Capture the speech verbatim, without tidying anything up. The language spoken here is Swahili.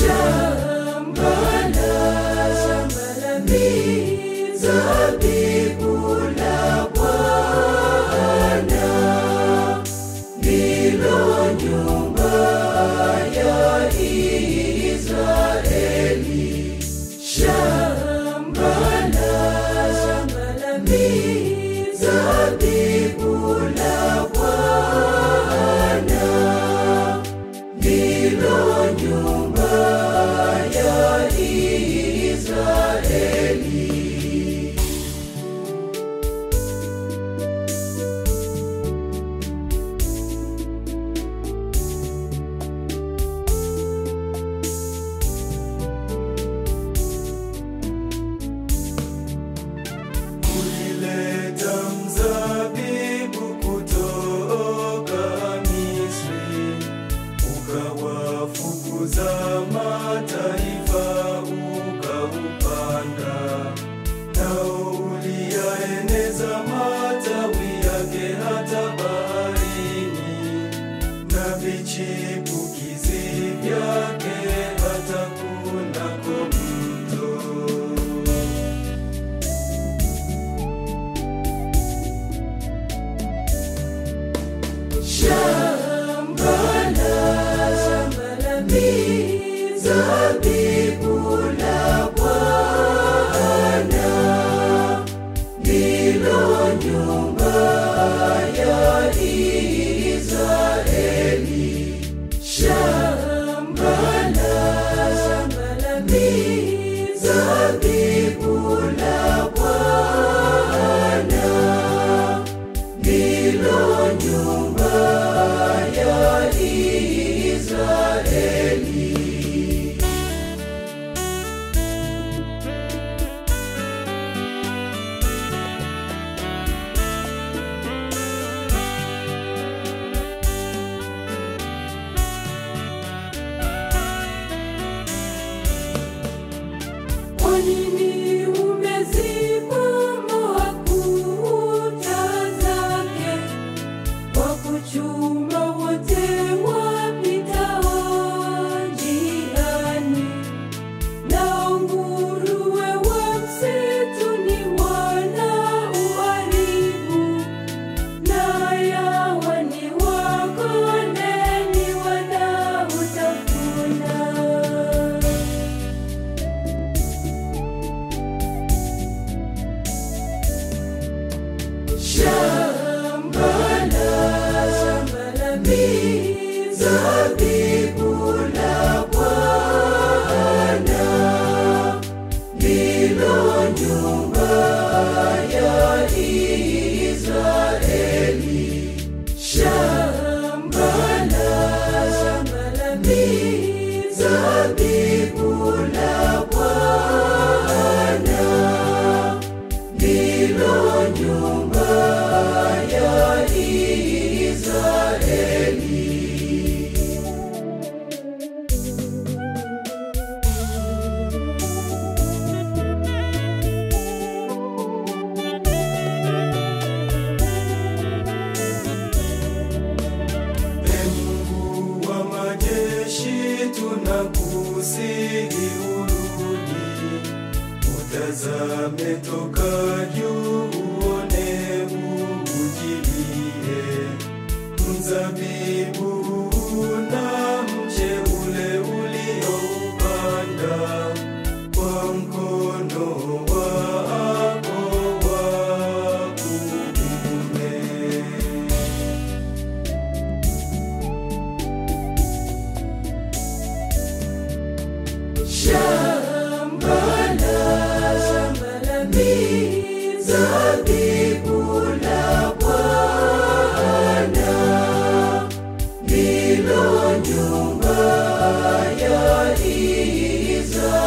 Shamba la mizabibu la Bwana ndilo nyumba ya Israeli. Shamba la mizabibu la Bwana ndilo nyumba ya Israeli. Ulileta mzabibu kutoka Misri, ukawafukuza mataifa ukaupanda, nao uliyaeneza matawi yake hata baharini, na vichipukizi vyake hata kunako mto. Shamba la mizabibu la Bwana ndilo nyumba ya Israeli. Shamba la mizabibu la Bwana ndilo nyumba ya Israeli. Kwa nini umezibomoa kuta zake, kwa kuchuma wote wapitao njiani? Nao nguruwe wa msituni wanauharibu, na yawani wa kondeni wanautafuna. Shamba la mizabibu la Bwana ndilo nyumba ya Israeli. Shamba la mizabibu la Bwana ndilo nyumba ya Israeli. Ee Mungu wa majeshi, tunakusihi urudi, utazame toka juu, uone ujilie. Mzabibu na mche ule ulioupanda kwa mkono wako wa kuume. Shamba la mizabibu la Bwana ndilo nyumba ya Israeli.